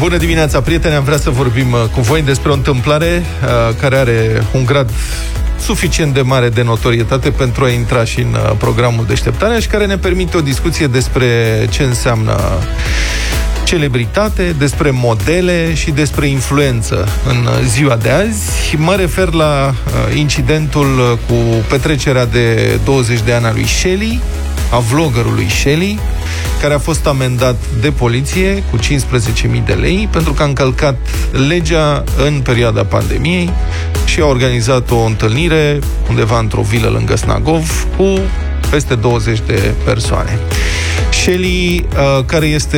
Bună dimineața, prieteni! Am vrea să vorbim cu voi despre o întâmplare care are un grad suficient de mare de notorietate pentru a intra și în programul Deșteptarea și care ne permite o discuție despre ce înseamnă celebritate, despre modele și despre influență în ziua de azi. Mă refer la incidentul cu petrecerea de 20 de ani a lui Shelly, a vloggerului Shelly, care a fost amendat de poliție cu 15.000 de lei pentru că a încălcat legea în perioada pandemiei și a organizat o întâlnire undeva într-o vilă lângă Snagov cu peste 20 de persoane. Shelly, care este,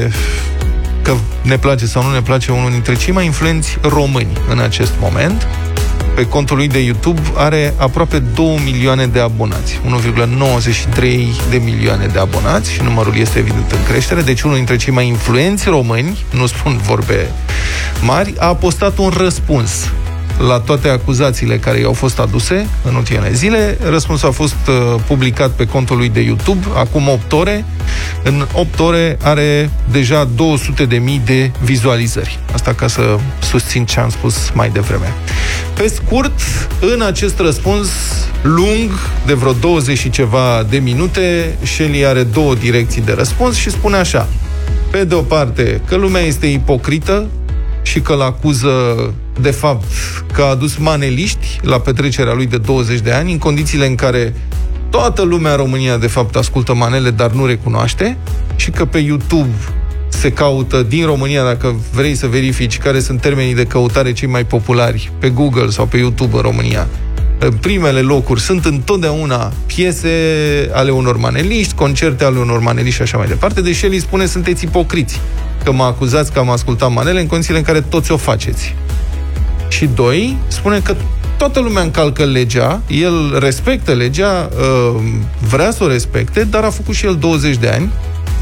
că ne place sau nu ne place, unul dintre cei mai influenți români în acest moment, pe contul lui de YouTube are aproape 2 milioane de abonați, 1,93 de milioane de abonați și numărul este evident în creștere, deci unul dintre cei mai influenți români, nu spun vorbe mari, a postat un răspuns la toate acuzațiile care i-au fost aduse în ultimele zile. Răspunsul a fost publicat pe contul lui de YouTube acum 8 ore. În 8 ore are deja 200.000 de vizualizări. Asta ca să susțin ce am spus mai devreme. Pe scurt, în acest răspuns lung, de vreo 20 și ceva de minute, Shelly are două direcții de răspuns și spune așa: pe de o parte, că lumea este ipocrită și că l-acuză, de fapt, că a adus maneliști la petrecerea lui de 20 de ani, în condițiile în care toată lumea în România, de fapt, ascultă manele, dar nu recunoaște, și că pe YouTube se caută din România, dacă vrei să verifici care sunt termenii de căutare cei mai populari pe Google sau pe YouTube în România, în primele locuri sunt întotdeauna piese ale unor maneliști, concerte ale unor maneliști și așa mai departe. Deci el îi spune: sunteți ipocriți, că mă acuzați că am ascultat manele în condițiile în care toți o faceți. Și doi, spune că toată lumea încalcă legea, el respectă legea, vrea să o respecte, dar a făcut și el 20 de ani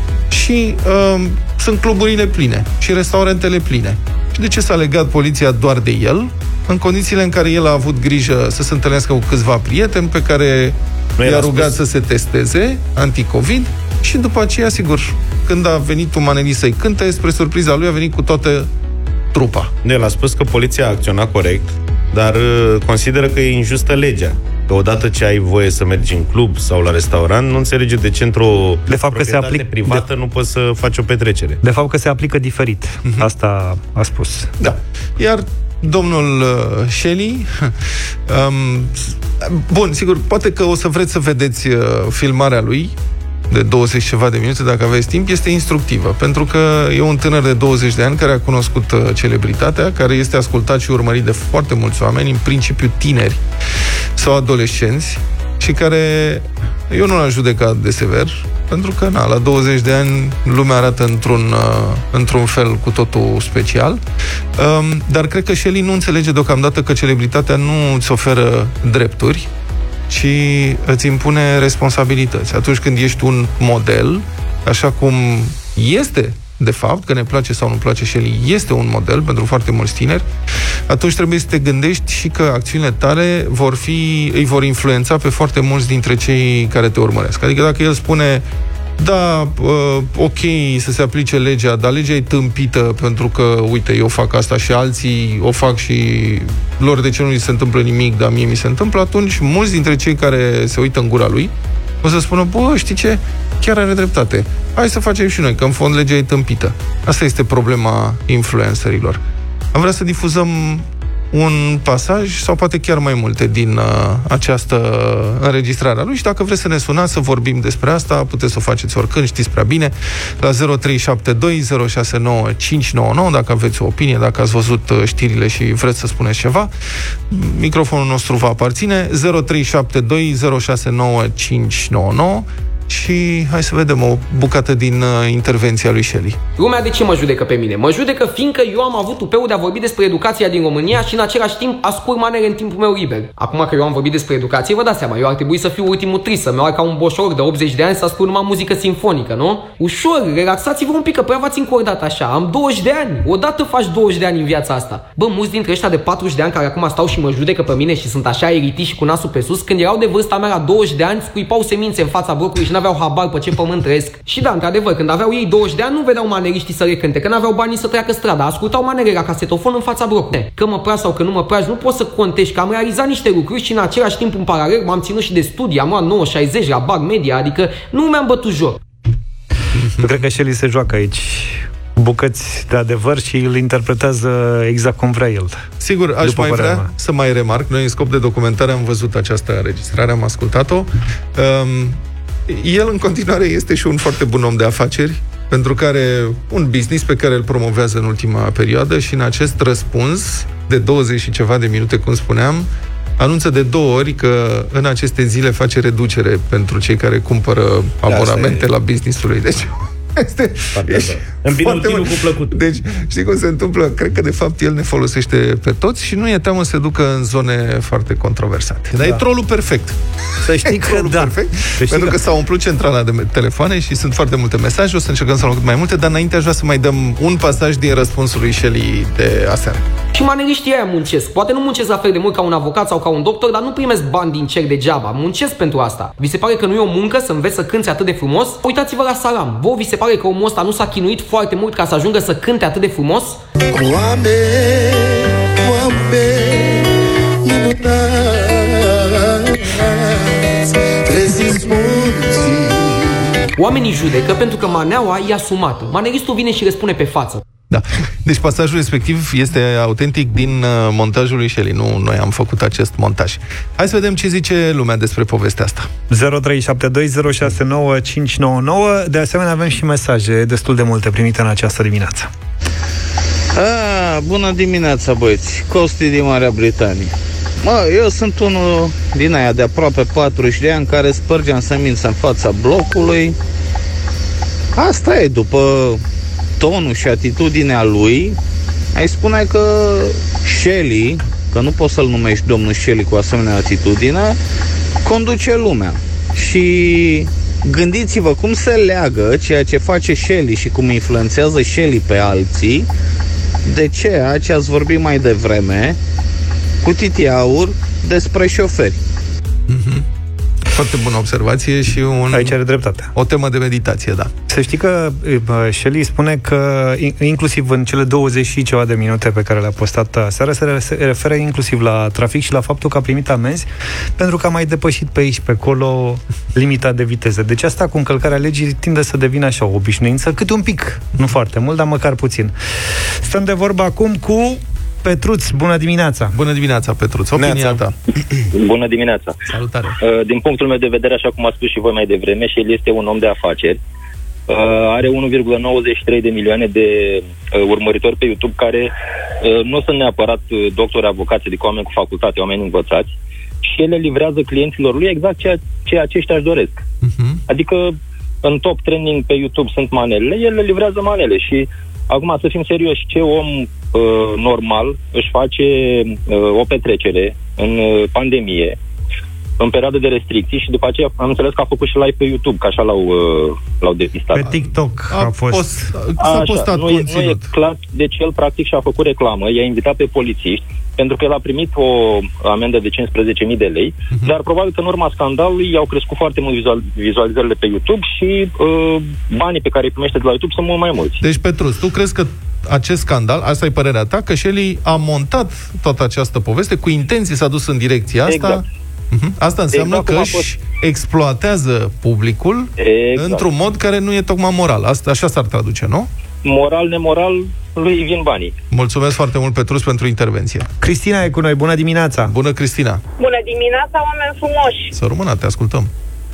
și sunt cluburile pline și restaurantele pline. Și de ce s-a legat poliția doar de el, în condițiile în care el a avut grijă să se întâlnească cu câțiva prieteni pe care i-a rugat să se testeze anti-Covid și după aceea, sigur, când a venit un manelist să-i cânte, spre surpriza lui a venit cu toată trupa. El a spus că poliția a acționat corect, dar consideră că e injustă legea. Că odată ce ai voie să mergi în club sau la restaurant, nu înțelege de ce într-o proprietate privată nu poți să faci o petrecere. De fapt că se aplică diferit. Asta a spus. Da. Iar domnul Shelly, bun, sigur, poate că o să vreți să vedeți filmarea lui de 20 ceva de minute, dacă aveți timp, este instructivă, pentru că e un tânăr de 20 de ani care a cunoscut celebritatea, care este ascultat și urmărit de foarte mulți oameni, în principiu tineri sau adolescenți, și care eu nu l-am judecat de sever, pentru că, la 20 de ani lumea arată într-un fel cu totul special, dar cred că Shelly nu înțelege deocamdată că celebritatea nu îți oferă drepturi, ci îți impune responsabilități. Atunci când ești un model, așa cum este, de fapt, că ne place sau nu place Shelly, este un model pentru foarte mulți tineri, atunci trebuie să te gândești și că acțiunile tale îi vor influența pe foarte mulți dintre cei care te urmăresc. Adică dacă el spune: da, ok să se aplice legea, dar legea e tâmpită pentru că, uite, eu fac asta și alții o fac și lor de ce nu li se întâmplă nimic, dar mie mi se întâmplă, atunci mulți dintre cei care se uită în gura lui o să spună: bă, știi ce? Chiar are dreptate. Hai să facem și noi, că în fond legea e tâmpită. Asta este problema influencerilor. Am vrea să difuzăm un pasaj sau poate chiar mai multe din această înregistrare a lui și dacă vreți să ne sunați să vorbim despre asta, puteți să o faceți oricând, știți prea bine, la 0372 069599, dacă aveți o opinie, dacă ați văzut știrile și vreți să spuneți ceva. Microfonul nostru va aparține 0372 069599. Și hai să vedem o bucată din intervenția lui Shelly. Lumea de ce mă judecă pe mine? Mă judecă fiindcă eu am avut tupeul de a vorbi despre educația din România și în același timp ascult manele în timpul meu liber. Acum că eu am vorbit despre educație, vă dați seama, eu ar trebui să fiu ultimul tris, să-mi iau ca un boșor de 80 de ani să ascult numai muzică sinfonică, nu? Ușor, relaxați-vă un pic, că prea v-ați încordat așa. Am 20 de ani, odată faci 20 de ani în viața asta. Bă, mulți dintre ăștia de 40 de ani care acum stau și mă judecă pe mine și sunt așa elitiști și cu nasul pe sus, când erau de vârsta mea la 20 de ani, scuipau semințe în fața blocului și n-aveau habar pe ce pământ trăiesc. Și da, într-adevăr, când aveau ei 20 de ani, nu vedeau maneriștii să recânte, că n-aveau banii să treacă strada, ascultau manere la casetofon în fața blocului. Că mă prea sau că nu mă prea, nu poți să contești, că am realizat niște lucruri și în același timp în paralel m-am ținut și de studii, am luat 9,60 la Bag Media, adică nu mi-am bătut joc. Eu cred că Shelley se joacă aici bucăți de adevăr și îl interpretează exact cum vrea el. Sigur, aș mai vrea să mai remarc, noi în scop de documentare am văzut această înregistrare, am ascultat-o. El în continuare este și un foarte bun om de afaceri, pentru că are un business pe care îl promovează în ultima perioadă și în acest răspuns de 20 și ceva de minute, cum spuneam, anunță de 2 ori că în aceste zile face reducere pentru cei care cumpără abonamente la business-ul lui. Deci îmbină utilul cu plăcut. Deci, știi cum se întâmplă? Cred că, de fapt, el ne folosește pe toți și nu e teamă să se ducă în zone foarte controversate. Dar e trollul perfect. Să știi că perfect, pentru că s-a umplut centrala de telefoane și sunt foarte multe mesaje, o să încercăm să luăm cât mai multe, dar înainte aș vrea să mai dăm un pasaj din răspunsul lui Shelley de aseară. Și maneriștii aia muncesc. Poate nu muncesc la fel de mult ca un avocat sau ca un doctor, dar nu primesc bani din cer degeaba. Muncesc pentru asta. Vi se pare că nu e o muncă să înveți să cânți atât de frumos? Uitați-vă la Salam. Vă vi se pare că omul ăsta nu s-a chinuit foarte mult ca să ajungă să cânte atât de frumos? Oamenii judecă pentru că maneaua e asumată. Maneristul vine și răspune pe față. Da. Deci pasajul respectiv este autentic din montajul lui Shelley. Nu noi am făcut acest montaj. Hai să vedem ce zice lumea despre povestea asta. 0372069599. De asemenea avem și mesaje destul de multe primite în această dimineață. Bună dimineața, băieți. Costi din Marea Britanie. Eu sunt unul din aia de aproape 40 de ani care spărgeam semința în fața blocului. Asta e, după tonul și atitudinea lui, ai spune că Shelley, că nu poți să-l numești domnul Shelley cu asemenea atitudine, conduce lumea. Și gândiți-vă cum se leagă ceea ce face Shelley și cum influențează Shelley pe alții de ceea ce ați vorbit mai devreme cu Titi Aur despre șoferi. Foarte bună observație și aici are dreptate. O temă de meditație, da. Să știi că Shelley spune că inclusiv în cele 20 și ceva de minute pe care le-a postat aseară se referă inclusiv la trafic și la faptul că a primit amenzi pentru că a mai depășit pe aici, pe acolo limita de viteză. Deci asta cu încălcarea legii tinde să devină așa o obișnuință, câte un pic, nu foarte mult, dar măcar puțin. Stăm de vorbă acum cu Petruț. Bună dimineața! Bună dimineața, Petruț. Opinia ta. Bună dimineața! Salutare! Din punctul meu de vedere, așa cum a spus și voi mai devreme, și el este un om de afaceri. Are 1,93 de milioane de urmăritori pe YouTube care nu sunt neapărat doctori, avocați, adică oameni cu facultate, oameni învățați, și ele livrează clienților lui exact ceea ce aceștia își doresc. Adică în top trending pe YouTube sunt manelele, el le livrează manele și acum, să fim serioși, ce om normal își face o petrecere în pandemie, în perioadă de restricții, și după aceea am înțeles că a făcut și live pe YouTube, că așa l-au depistat. Pe TikTok a postat conținut. Nu e clar, deci el practic și-a făcut reclamă, i-a invitat pe polițiști, pentru că el a primit o amendă de 15.000 de lei, dar probabil că în urma scandalului i-au crescut foarte mult vizualizările pe YouTube și banii pe care îi primește de la YouTube sunt mult mai mulți. Deci, Petruț, tu crezi că acest scandal, asta e părerea ta, că Shelley a montat toată această poveste cu intenție, s-a dus în direcția asta? Exact. Asta înseamnă că își exploatează publicul într-un mod care nu e tocmai moral. Asta, așa s-ar traduce, nu? Moral, nemoral, lui vin banii. Mulțumesc foarte mult, Petruț, pentru intervenție. Cristina e cu noi. Bună dimineața! Bună, Cristina! Bună dimineața, oameni frumoși! Să rămână, te ascultăm.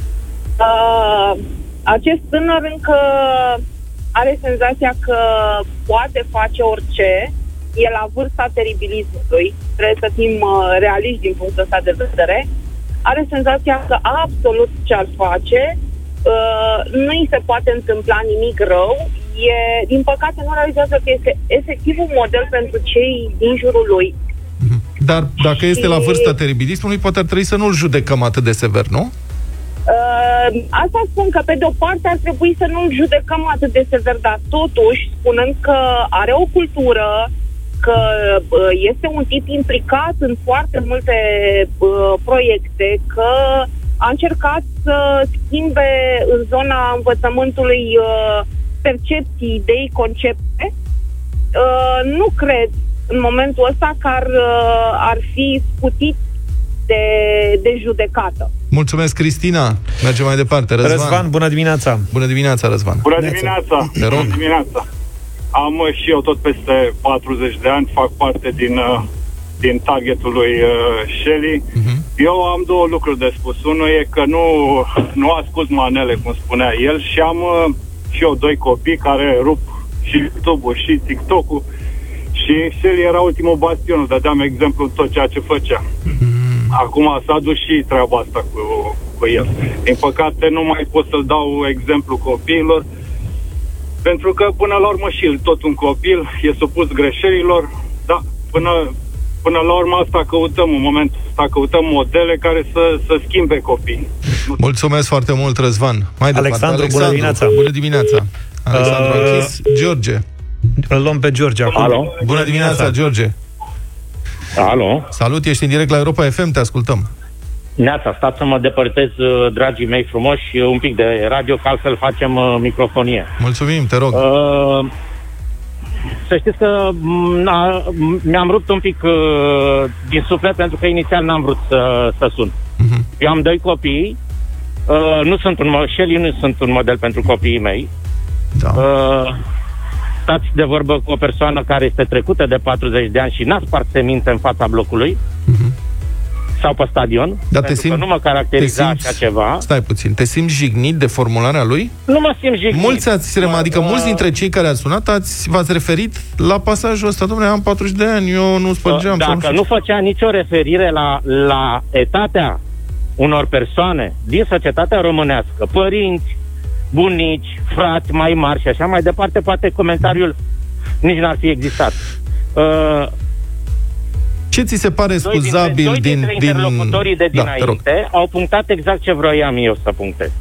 Acest tânăr încă are senzația că poate face orice. E la vârsta teribilismului. Trebuie să fim realiști din punctul ăsta de vedere. Are senzația că absolut ce ar face nu îi se poate întâmpla nimic rău. Din păcate nu realizează că este efectiv un model pentru cei din jurul lui. Dar dacă este la vârsta teribilismului, poate ar trebui să nu-l judecăm atât de sever, nu? Asta spun că pe de o parte ar trebui să nu-l judecăm atât de sever, dar totuși spunând că are o cultură, că este un tip implicat în foarte multe proiecte, că a încercat să schimbe în zona învățământului percepții, idei, concepte. Nu cred în momentul ăsta că ar fi scutit de judecată. Mulțumesc, Cristina. Mergem mai departe. Răzvan, bună dimineața. Bună dimineața, Răzvan. Bună dimineața. Bună dimineața. Am și eu tot peste 40 de ani, fac parte din targetul lui Shelly. Eu am două lucruri de spus. Unul e că nu ascult manele, cum spunea el, și am și eu doi copii care rup și YouTube-ul și TikTok-ul, și Shelly era ultimul bastion, dădeam exemplu în tot ceea ce făcea. Acum s-a dus și treaba asta cu el. Din păcate nu mai pot să-l dau exemplu copiilor, pentru că până la urmă și el, tot un copil, e supus greșelilor, da, până la urmă asta căutăm în momentul ăsta, căutăm modele care să schimbe copiii. Mulțumesc foarte mult, Răzvan. Mai departe, Alexandru, bună dimineața. Bună dimineața. Alexandru a închis. George. Îl luăm pe George acum. Alo. Bună dimineața, George. Alo. Salut, ești în direct la Europa FM, te ascultăm. Neața, stați să mă depărtez, dragii mei frumoși, un pic de radio, că altfel facem microfonie. Mulțumim, te rog. Să știți că mi-am rupt un pic din suflet, pentru că inițial n-am vrut să sun. Eu am doi copii, Shelly nu sunt un model pentru copiii mei. Da. Stați de vorbă cu o persoană care este trecută de 40 de ani și n-a spart semințe în fața blocului sau pe stadion. Dar pentru că nu mă caracteriza așa ceva. Stai puțin, te simți jignit de formularea lui? Nu mă simt jignit. Mulți dintre cei care ați sunat v-ați referit la pasajul ăsta. Dom'le, am 40 de ani, eu nu spărgeam. Dacă nu făcea nicio referire la etatea unor persoane din societatea românească, părinți, bunici, frați mai mari și așa mai departe, poate comentariul nici n-ar fi existat. Ce ți se pare scuzabil din interlocutorii de dinainte au punctat exact ce vroiam eu să punctez.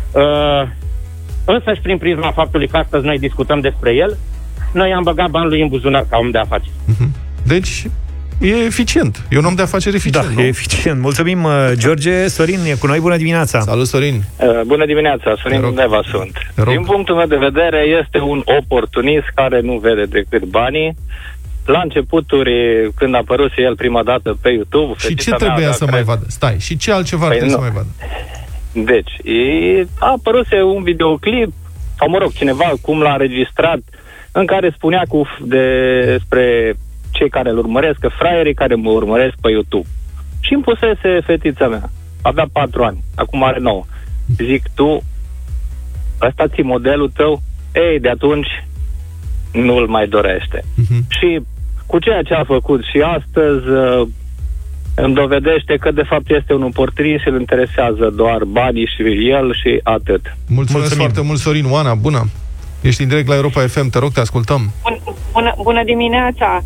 Însăși prin prisma faptului că astăzi noi discutăm despre el, noi am băgat banii lui în buzunar ca om de afaceri. Deci e eficient. E un om de afaceri eficient. Da, e eficient. Mulțumim, George. Sorin e cu noi. Bună dimineața. Salut, Sorin. Bună dimineața, Sorin Neva sunt. Din punctul meu de vedere, este un oportunist care nu vede decât banii. La începuturi, când a apărut el prima dată pe YouTube... Și ce trebuia să mai vadă? Stai, și ce altceva ar trebui să mai vadă? Deci, a apărut un videoclip, sau mă rog, cineva cum l-a înregistrat, în care spunea despre cei care îl urmăresc, că fraierii care mă urmăresc pe YouTube. Și îmi pusese fetița mea. Avea 4 ani, acum are 9. Zic, tu, ăsta ți modelul tău? Ei, de atunci nu-l mai dorește. Și cu ceea ce a făcut și astăzi îmi dovedește că de fapt este un oportunist și îl interesează doar banii și el și atât. Mulțumesc foarte mult, Sorin. Oana, bună! Ești în direct la Europa FM, te rog, te ascultăm. Bună dimineața.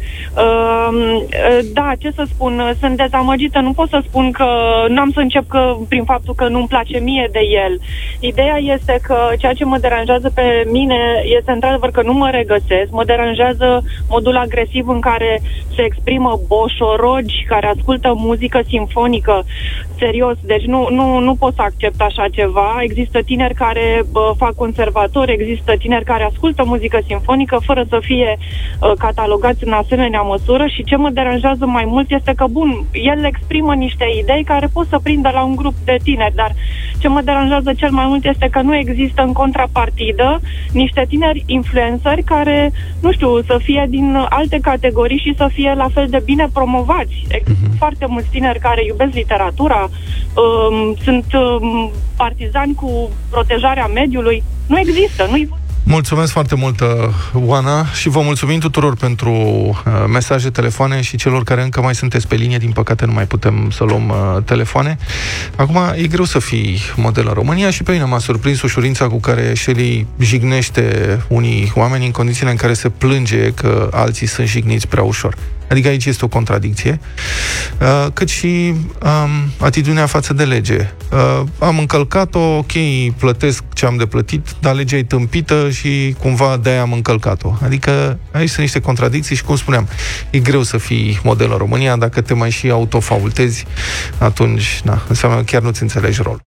Da, ce să spun, sunt dezamăgită. Nu pot să spun că n-am să încep prin faptul că nu-mi place mie de el. Ideea este că ceea ce mă deranjează pe mine este într-adevăr că nu mă regăsesc. Mă deranjează modul agresiv în care se exprimă boșorogi care ascultă muzică simfonică. Serios, deci nu pot să accept așa ceva. Există tineri care fac conservatori, există tineri care ascultă muzică simfonică fără să fie catalogați în asemenea măsură, și ce mă deranjează mai mult este că, bun, el exprimă niște idei care pot să prindă la un grup de tineri, dar ce mă deranjează cel mai mult este că nu există în contrapartidă niște tineri influenceri care, nu știu, să fie din alte categorii și să fie la fel de bine promovați. Există foarte mulți tineri care iubesc literatura, sunt partizani cu protejarea mediului. Nu există, nu-i... Mulțumesc foarte mult, Oana, și vă mulțumim tuturor pentru mesaje, telefoane, și celor care încă mai sunteți pe linie. Din păcate nu mai putem să luăm telefoane. Acum e greu să fii model în România și pe mine m-a surprins ușurința cu care Shelly jignește unii oameni în condițiile în care se plânge că alții sunt jigniți prea ușor. Adică aici este o contradicție, cât și atitudinea față de lege. Am încălcat-o, ok, plătesc ce am de plătit, dar legea e tâmpită și cumva de-aia am încălcat-o. Adică aici sunt niște contradicții și, cum spuneam, e greu să fii model în România. Dacă te mai și autofaultezi, atunci înseamnă că chiar nu-ți înțelegi rolul.